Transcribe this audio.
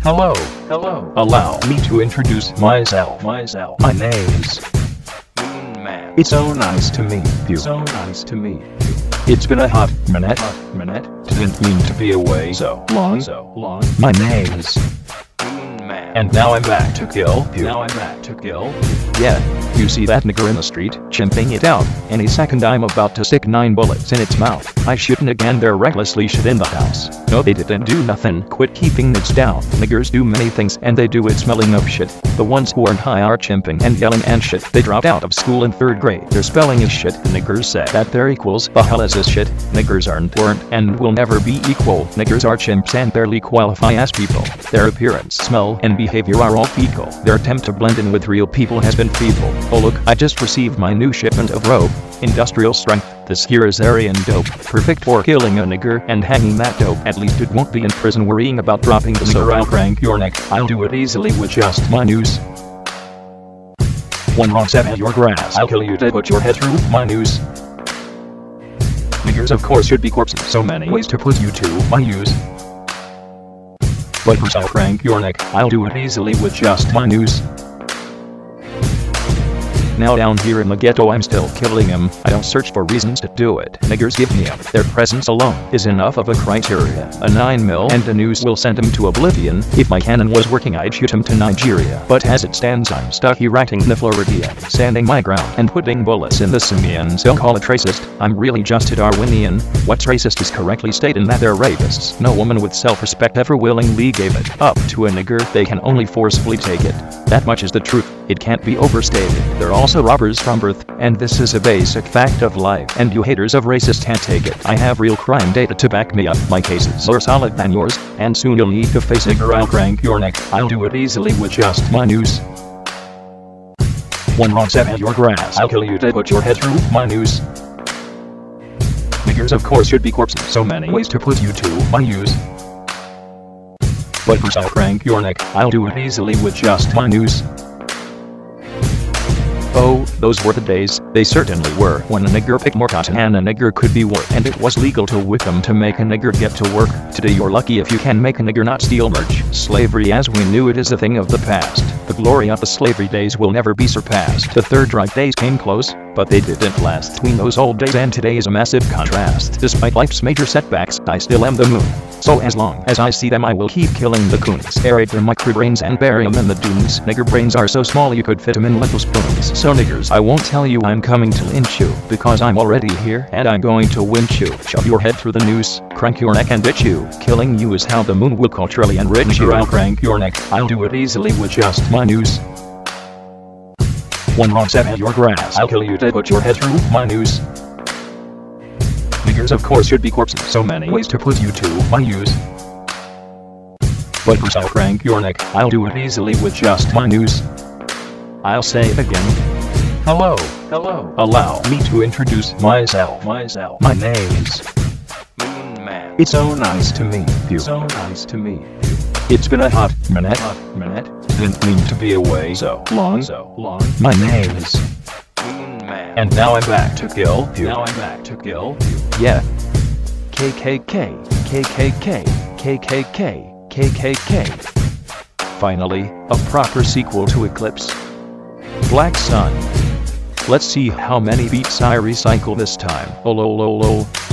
Hello. Allow me to introduce myself. My name's Man. It's so nice to meet you. It's been a hot minute. Didn't mean to be away so long. My name's Man. And now I'm back to kill you. Yeah, you see that nigger in the street, chimping it out. Any second I'm about to stick 9 bullets in its mouth. I shouldn't again, they're recklessly shit in the house. No, they didn't do nothing, quit keeping nigs down. Niggers do many things and they do it smelling of shit. The ones who aren't high are chimping and yelling and shit. They dropped out of school in 3rd grade. Their spelling is shit. Niggers say that they're equals. The hell is this shit? Niggers weren't, and will never be equal. Niggers are chimps and barely qualify as people. Their appearance, smell, and behavior are all fecal. Their attempt to blend in with real people has been feeble. Oh look, I just received my new shipment of rope. Industrial strength. This here is Aryan dope. Perfect for killing a nigger and hanging that dope. At least it won't be in prison worrying about dropping the nigger. I'll crank your neck. I'll do it easily with just my noose. One wrong step and your grass. I'll kill you to put your head through my noose. Niggers of course should be corpses. So many ways to put you to my use. But first I'll crank your neck. I'll do it easily with just my noose. Now down here in the ghetto I'm still killing them. I don't search for reasons to do it. Niggers give me them. Their presence alone is enough of a criteria. A 9mm and a noose will send him to oblivion. If my cannon was working I'd shoot him to Nigeria. But as it stands I'm stuck erecting the Floridian, standing my ground and putting bullets in the simians. Don't call it racist, I'm really just a Darwinian. What's racist is correctly stating that they're rapists. No woman with self-respect ever willingly gave it up to a nigger. They can only forcefully take it. That much is the truth. It can't be overstated. They're also robbers from birth, and this is a basic fact of life, and you haters of racists can't take it. I have real crime data to back me up. My cases are solid than yours, and soon you'll need to face nigger. I'll crank your neck. I'll do it easily with just my noose. One wrong step and your grass. I'll kill you to put your head through my noose. Niggers of course should be corpses. So many ways to put you to my use. But first I'll crank your neck. I'll do it easily with just my noose. Oh, those were the days. They certainly were. When a nigger picked more cotton and a nigger could be worked, and it was legal to whip them to make a nigger get to work. Today you're lucky if you can make a nigger not steal merch. Slavery as we knew it is a thing of the past. The glory of the slavery days will never be surpassed. The 3rd Reich days came close, but they didn't last. Between those old days and today is a massive contrast. Despite life's major setbacks, I still am the moon. So as long as I see them I will keep killing the coons. Aerate their microbrains and bury them in the dunes. Nigger brains are so small you could fit them in little spoons. So niggers, I won't tell you I'm coming to lynch you, because I'm already here and I'm going to winch you. Shove your head through the noose, crank your neck and bitch you. Killing you is how the moon will culturally enrich you. I'll crank your neck. I'll do it easily with just my noose. One wrong step and your grass. I'll kill you to put your head through my noose. Niggers of course should be corpses. So many ways to put you to my use. But first I'll crank your neck. I'll do it easily with just my noose. I'll say it again. Hello. Allow me to introduce myself. My name's Man. It's so nice to meet you. It's been a hot minute. Didn't mean to be away so long. My name's Man. And now I'm back to kill you. Yeah. KKK. Finally, a proper sequel to Eclipse. Black Sun. Let's see how many beats I recycle this time. Oh lol.